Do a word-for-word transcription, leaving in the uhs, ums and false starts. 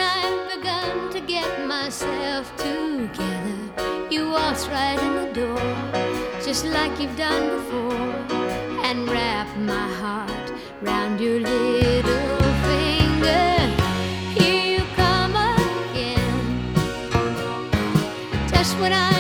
I've begun to get myself together, you waltz right in the door, just like you've done before, and wrap my heart round your little finger. Here you come again, just when I